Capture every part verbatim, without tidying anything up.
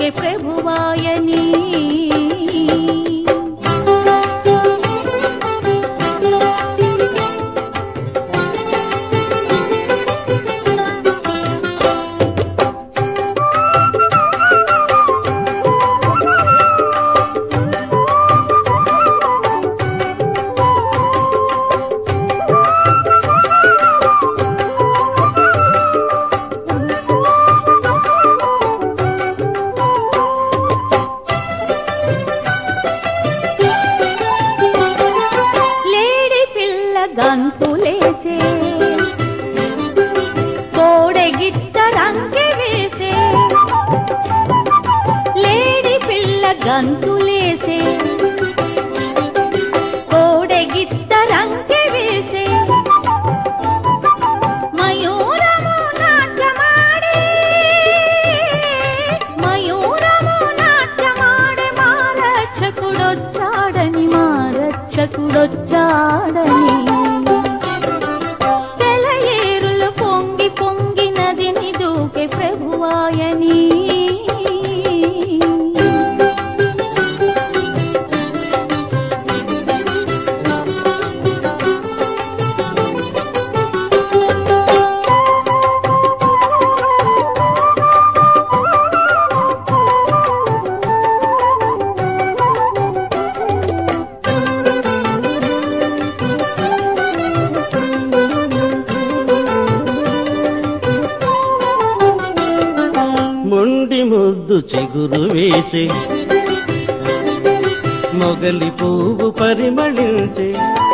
దూకే ప్రభువాయని. గంతులేసే కోడెగిత్త రంకె వేసే, లేడి పిల్ల గంతులేసే కోడెగిత్త రంకె వేసే, మయూరము నాట్యమాడే మయూరము నాట్యమాడే మా రక్షకుడొచ్చాడని మా రక్షకుడొచ్చాడని. మొండి ముద్దు చిగురు వేసి మొగలి పువ్వు పరిమళించే,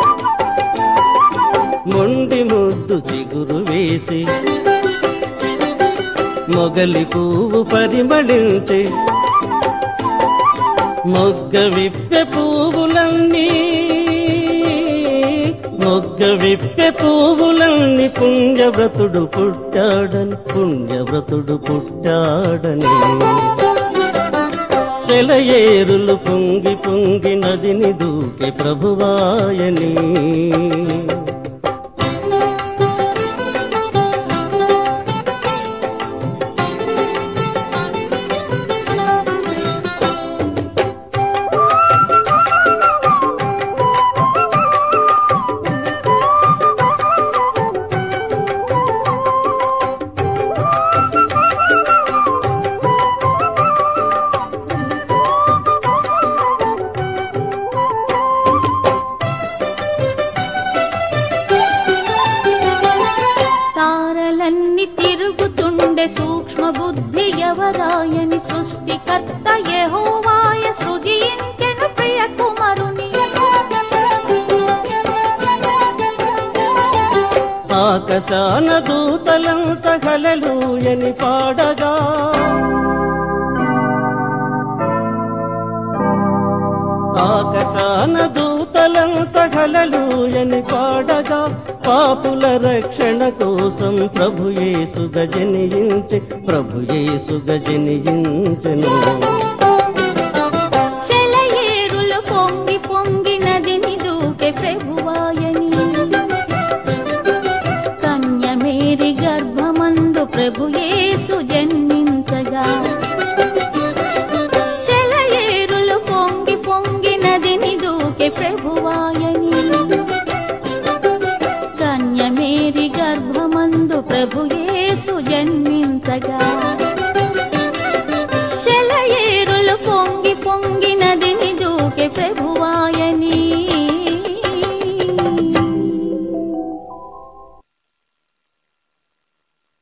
మొండి ముద్దు చిగురు వేసి మొగలి పువ్వు పరిమళించే, మొగ్గ విప్పె పువ్వులన్నీ మొగ్గ విప్పె పువ్వులన్నీ పుణ్యవ్రతుడు పుట్టాడని పుణ్యవ్రతుడు పుట్టాడని. సెలయేరులు పొంగి పొంగి నదిని దూకే ప్రభువాయని. తిరుగుతుండే సూక్ష్మ బుద్ధి ఎవరాయని, సృష్టికర్త యెహోవాయ సృజించెను ప్రియ కుమారుని. ఆకాశాన దూతలంత హల్లెలూయని పాడగా, ఆకాశాన దూతలంత హల్లెలూయని పాడగా, పాపుల రక్షణ కోసం ప్రభు యేసుగా జనించె ప్రభు యేసుగా జనించెను. సెలయేరులు పొంగి పొంగి నదిని దూకే ప్రభువాయని, కన్య మేరీ గర్భమందు ప్రభు యేసు జన్మించగా, సెలయేరులు పొంగి పొంగి నదిని దూకే ప్రభువాయని, కన్య మేరీ గర్భమందు ప్రభు యేసు జన్మించగా.